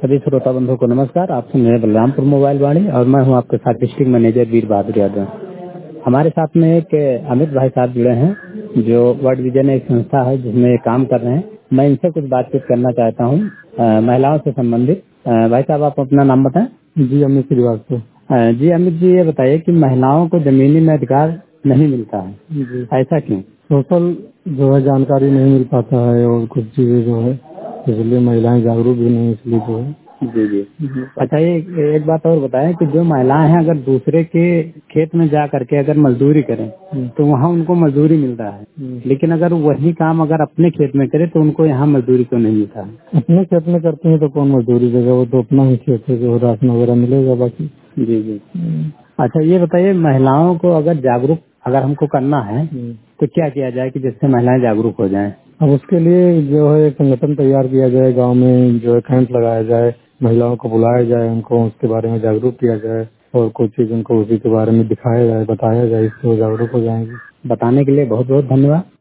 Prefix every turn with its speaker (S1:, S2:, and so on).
S1: सभी श्रोता बंधुओं को नमस्कार। आप सुन रहे हैं बलरामपुर मोबाइल वाणी और मैं हूं आपके साथ डिस्ट्रिक्ट मैनेजर वीर बहादुर यादव। हमारे साथ में एक अमित भाई साहब जुड़े हैं जो वर्ल्ड विजन एक संस्था है जिसमें काम कर रहे हैं। मैं इनसे कुछ बातचीत करना चाहता हूं महिलाओं से संबंधित। भाई साहब आप अपना नाम बताएं।
S2: जी अमित श्रीवास्तव।
S1: जी अमित जी, ये बताइए कि महिलाओं को जमीनी में अधिकार नहीं मिलता है,
S2: जी
S1: ऐसा क्यों?
S2: सोशल जो है जानकारी नहीं मिल पाता है और कुछ चीजें जो है इसलिए महिलाएं जागरूक भी नहीं, इसलिए जो है।
S1: जी जी। अच्छा, ये एक बात और बताएं कि जो महिलाएं हैं अगर दूसरे के खेत में जा करके अगर मजदूरी करें तो वहाँ उनको मजदूरी मिलता है, लेकिन अगर वही काम अगर अपने खेत में करे तो उनको यहाँ मजदूरी क्यों नहीं मिलता है?
S2: अपने खेत में करते हैं तो कौन मजदूरी देगा, वो तो अपना ही खेत है, जो राशन वगैरह मिलेगा बाकी।
S1: जी जी। अच्छा, ये बताइए महिलाओं को अगर जागरूक अगर हमको करना है तो क्या किया जाए कि जिससे महिलाएं जागरूक हो जाएं?
S2: अब उसके लिए जो है एक संगठन तैयार किया जाए, गांव में जो है कैंप लगाया जाए, महिलाओं को बुलाया जाए, उनको उसके बारे में जागरूक किया जाए और कुछ चीज उनको उसी के बारे में दिखाया जाए, बताया जाए, इससे वो जागरूक हो जाएंगे।
S1: बताने के लिए बहुत बहुत धन्यवाद।